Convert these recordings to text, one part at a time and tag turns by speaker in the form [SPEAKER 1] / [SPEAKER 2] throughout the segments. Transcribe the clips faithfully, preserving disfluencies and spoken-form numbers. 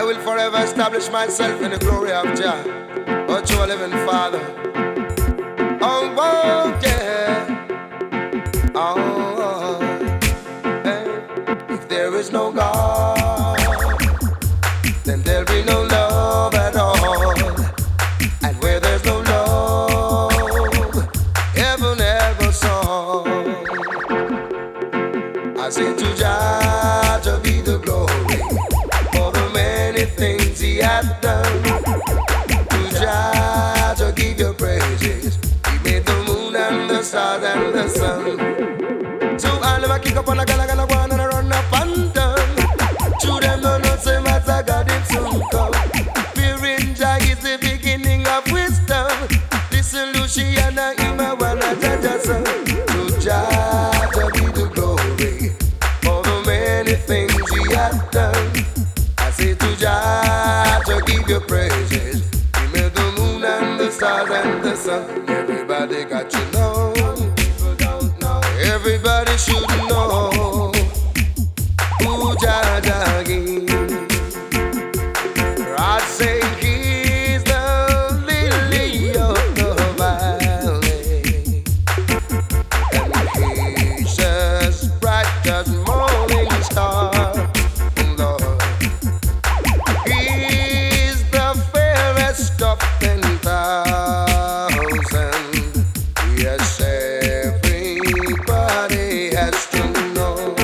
[SPEAKER 1] I will forever establish myself in the glory of Jah, oh true living Father. Oh, oh yeah. Oh, hey. If there is no God, then there'll be no love at all. And where there's no love, heaven never saw. I say to Jah, to be the glory for the many things He has done. To Jah, to give your praises. He made the moon and the stars and the sun. So I never kick up on a gala gala one and I run up and down. To them no no say matter God it soon come. Fearing Jah is the beginning of wisdom. Listen Luciana Ima Wana Jaja son. To Jah to be the glory for the many things He has done. I say to Jah to give your praises. He made the moon and the stars and the sun. Everybody got to know. Everybody should know who Jah Jah is. I say He's the lily of the valley, and He's as bright as morning star. Lord, He's the fairest of ten thousand. Yes, everybody has to know.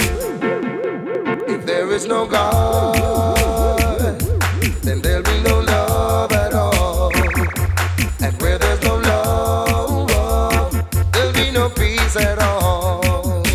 [SPEAKER 1] If there is no God, then there'll be no love at all. And where there's no love, there'll be no peace at all.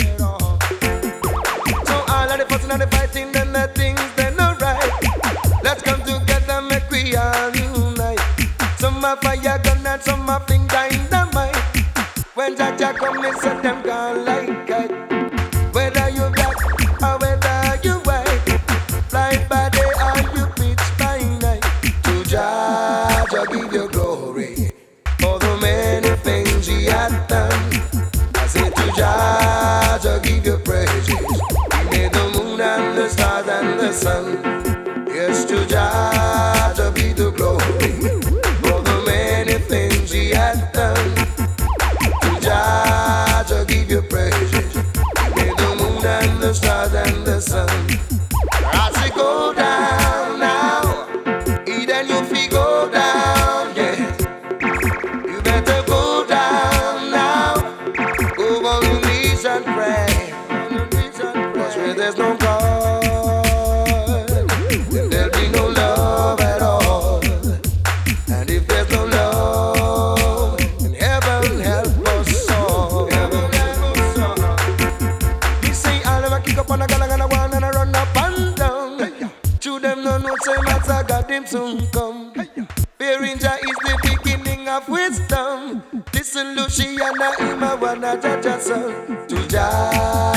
[SPEAKER 1] So all of the fussing and the fighting, then the things, they're not right. Let's come together, make we all unite. Some are fire gun and some are finger dynamite. When Jah Jah come and set them gone like kite. Whether you black or whether you white, fly by day or you pitch by night. To Jah Jah give your glory for the many things He has done. I say to Jah Jah give your praises. He made the moon and the stars and the sun. Yes, to Jah Jah be the glory for the many things He has done. To Jah Jah give your praises. He made the moon and the stars and the sun. As we go down now, Eden you fi go down, yeah. You better go down now. Go on your knees and pray. Cause where there's no God, then there'll be no love at all. And if there's no love, then heaven help us all. Heaven help us all. Me say I'll never kick up on a gala gala one and I run up and down. To them no no say matter God Him soon come. Fearing Jah is the beginning of wisdom. Listen Luciana Ima Wana Jaja son. To Jah